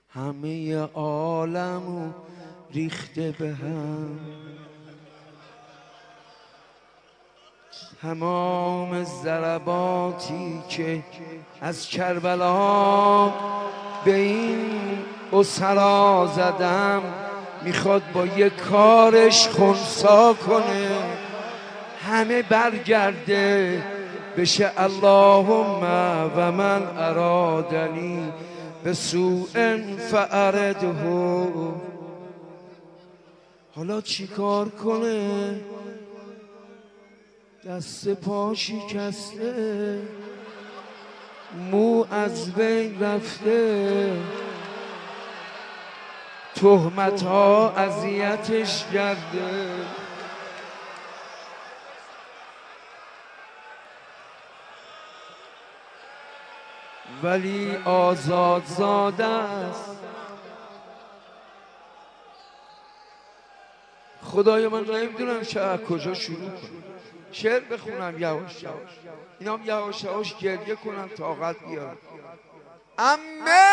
همه عالمو ریخته به هم، تمام ضرباتی که از کربلا به این اسرا زدم میخواد با یک کارش خنثی کنه، همه برگرده بشه اللهم و من ارادنی به سوء فأرده. حالا چی کار کنه؟ دست پا شکسته، مو از بین رفته، تهمت ها اذیتش کرده، ولی آزاد زاده است. خدایا من نمیدونم از کجا شروع کنم، شعر بخونم یواش یواش، اینا هم یواش یواش گریه کنم طاقت بیارم. امه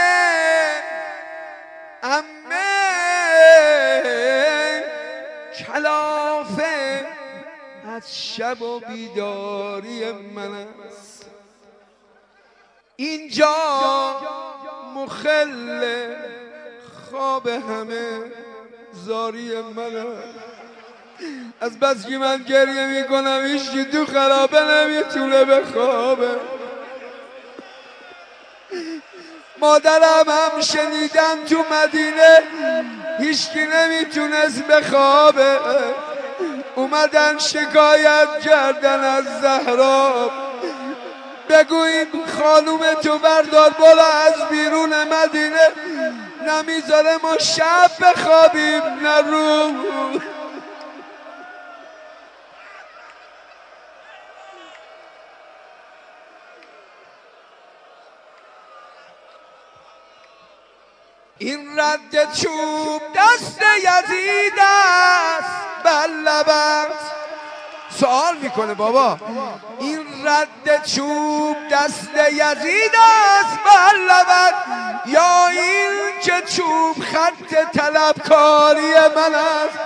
کلافه از شب و بیداری من است، اینجا مخل خواب همه زاری من است. از بس که من گریه میکنم هیچی تو خرابه نمیتونه بخوابه. مادرم هم شنیدم تو مدینه هیچکی نمیتونست بخوابه، اومدن شکایت کردن از زهرا، بگو این خانوم تو بردار بالا از بیرون مدینه، نمیذاره ما شب بخوابیم نه روز. این رد چوب دست یزید است بر لبت. سوال میکنه بابا این رد چوب دست یزید است بر لبت، یا این که چوب خط طلبکاری من است؟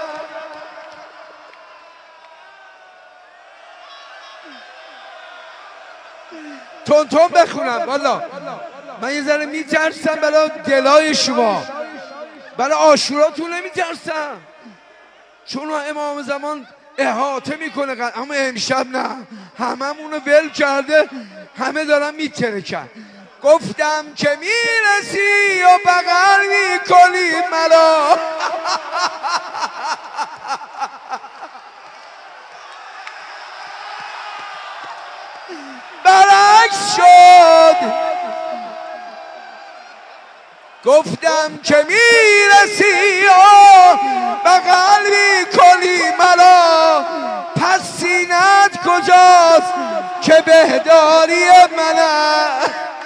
تون بخونم والا، من یه ذره میترسم برای دلای شما، برای عاشوراتون نمیترسم، چون امام زمان احاطه میکنه، اما امشب نه، هممونو ول کرده، همه دارن میترکن. گفتم که میرسی و بغل میکنی مرا برعکس شد. گفتم که میرسی و بغل میکنی مرا، پس سینت کجاست که بهداری منه؟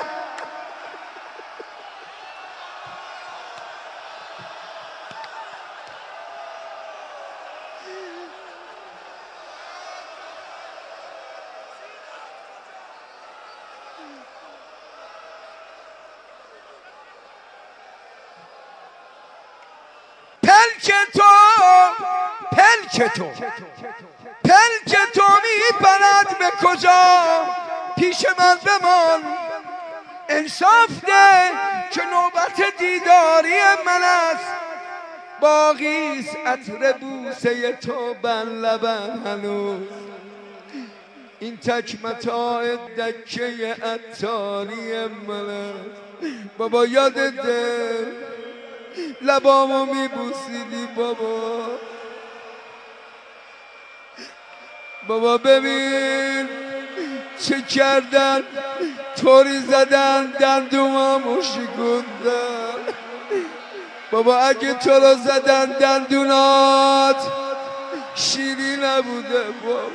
پلک تو میبرد به کجا؟ پیش من بمان، انصاف ده که نوبت دیداری من است. باقیست عطر بوسه تو بر لبم هنوز، این تک متاع دکه عطاری من است. بابا یادته لبامو میبوسیدی بابا ببین چه کردن، طوری زدن دندونامو شکوندن. بابا اگه تو رو زدن دندونات شیری نبوده بابا.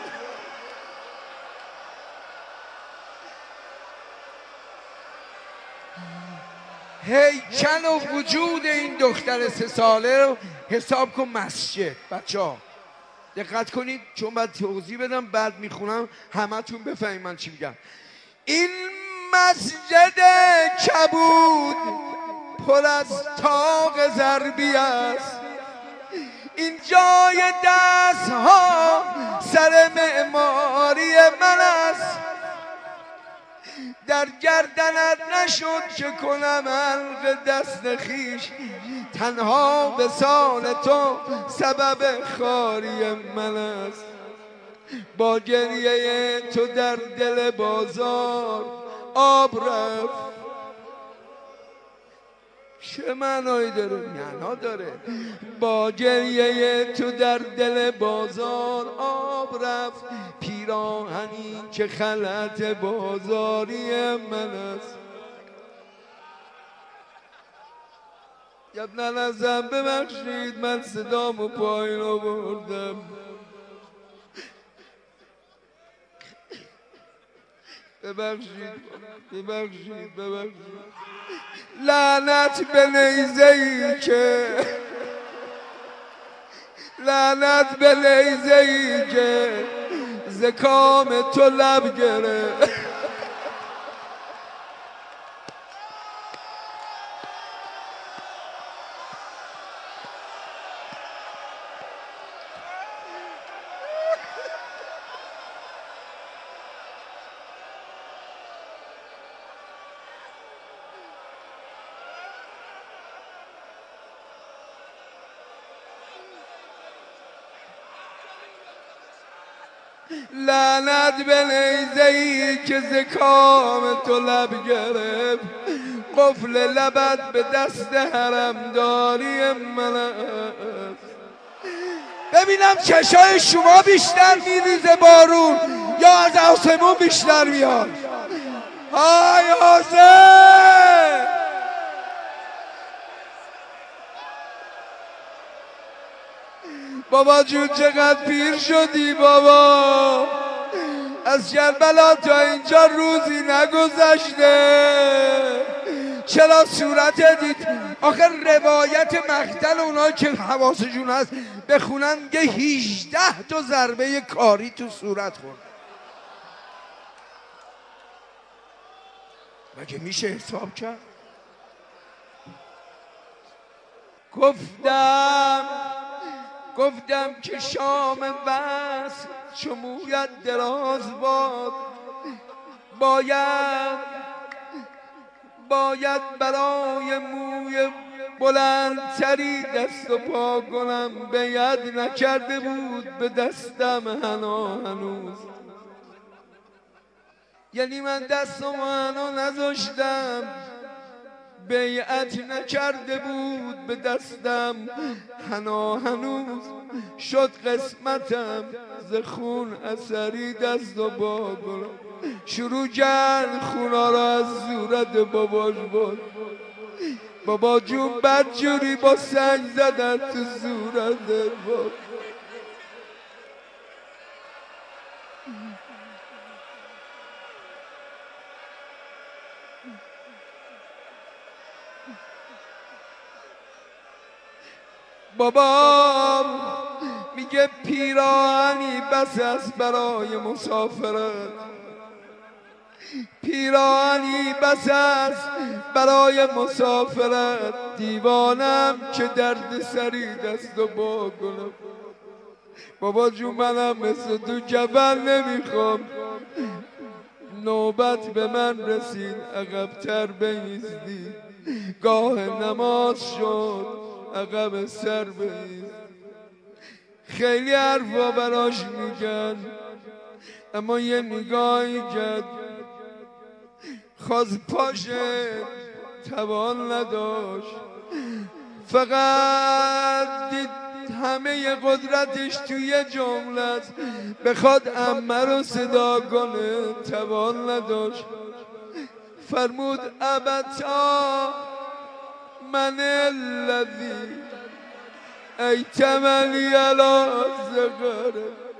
هیکل و وجود این دختر 3 ساله رو حساب کن مسجد. بچه ها دقت کنید چون باید توضیح بدم، بعد میخونم همه تون بفهمید من چی میگم. این مسجد کبود پر از طاق ضربی است. این جای دست ها سر معماری من است. در گردنت نشد که کنم حلق دست خیش، تنها وصال تو سبب خواری من است. با گریه تو در دل بازار آب رفت. چه معنایی داره؟ معنا داره. با گریه تو در دل بازار آب رفت، پیراهنی که خلعت بازاری من است. ابن نظم ببخشید من صدامو پایین آوردم. ببخشید لعنت به نیزه‌ای که ز کام تو لب گرفت. لعنت به نیزه‌ای که ز کام تو لب گرفت، قفل لبت به دست حرمداری من است. ببینم چشای شما بیشتر میریزه بارون یا از آسمون بیشتر میاد؟ های حسین! بابا جون چقدر پیر شدی بابا، از کربلا تا اینجا روزی نگذشته، چرا صورت دید؟ آخر روایت مقتل اونایی که حواسشون هست بخونن یه 18 تا ضربه کاری تو صورت خورد. مگه میشه حساب کرد؟ گفتم که شام وصل چو مویت دراز باد، باید برای موی بلندتری دست و پا کنم. به ید نکرده بود به دستم هنوز، یعنی من دستم هنو نذاشتم، بیعت نکرده بود به دستم هنوز. شد قسمتم ز خون اثری دست و پا کنم. شروع کرد خونا را از صورت باباش بود. بابا جون بدجوری با سنگ زدن تو صورت بود. بابا میگه پیراهنی بس است برای مسافرت، پیراهنی بس است برای مسافرت. دیوانم که درد سری دست و پا کنم. بابا جون منم مثل تو کفن نمیخوام. نوبت به من رسید عقب‌تر بایستی، گاه نماز شد عقب سر بایست. خیلی حرفا براش میگن اما یه نگاهی کرد، خواست پاشه توان نداشت، فقط دید همه قدرتش توی جمله است، بخواد عمه رو صدا کنه توان نداشت. فرمود ابتا من الذی ایتمنی علی صغره.